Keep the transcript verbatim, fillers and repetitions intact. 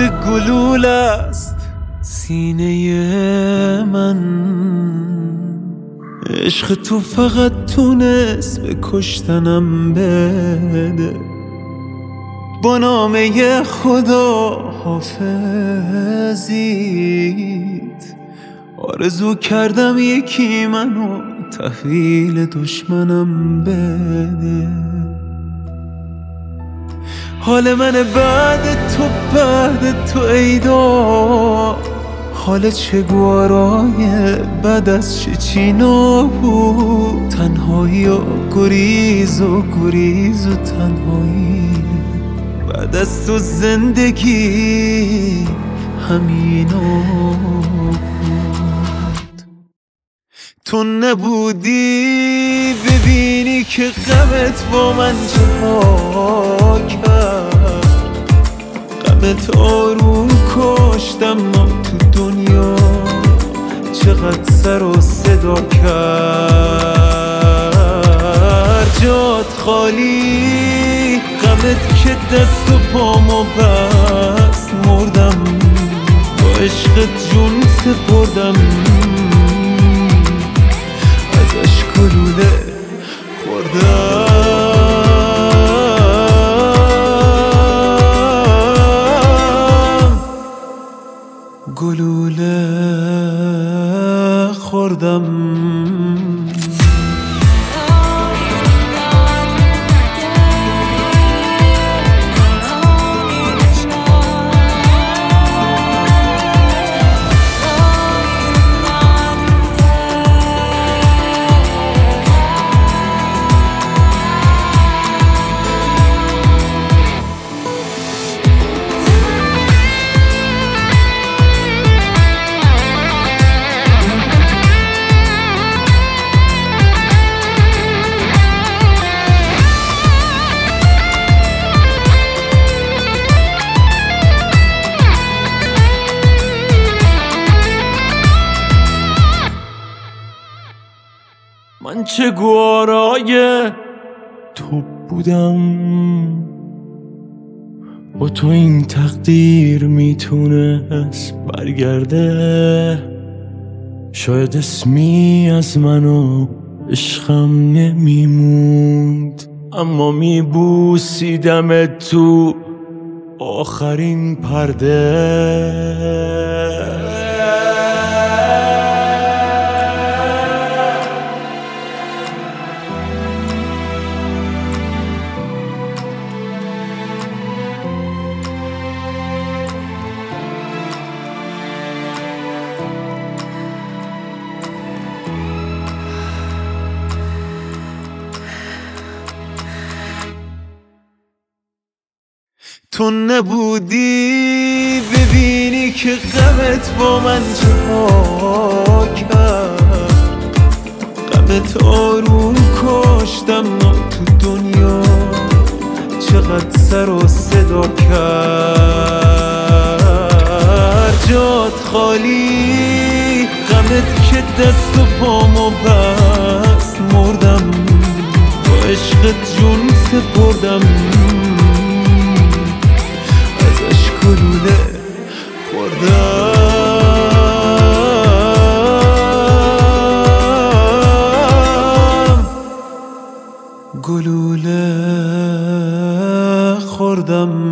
گلوله است سینه من. عشق تو فقط تونست به کشتنم بده. با نامه خدا حافظیت آرزو کردم یکی منو تحویل دشمنم بده. حال من بعد تو بعد تو ایدا، حال چگوارای بعد از چچینا بود. تنهایی و گریز و گریز و تنهایی بعد از تو زندگی همینا بود. تو نبودی ببینی که غمت با من چها کرد. غمت آروم کشتم ما تو دنیا چقدر سر و صدا کرد. جات خالی غمت که دست و پامو بست. مردم با عشقت جون سپردم، ازش گلوله خوردم. گلوله خوردم. من چه گوارای تو بودم، با تو این تقدیر میتونست برگرده. شاید اسمی از من و عشقم نمیموند، اما میبوسیدم تو آخرین پرده. تو نبودی ببینی که غمت با من چها کرد. غمت آروم کشتم ما تو دنیا چقدر سر و صدا کرد. جات خالی غمت که دست و پامو بست. مردم با عشقت جون سپردم، گلوله خوردم. گلوله خوردم.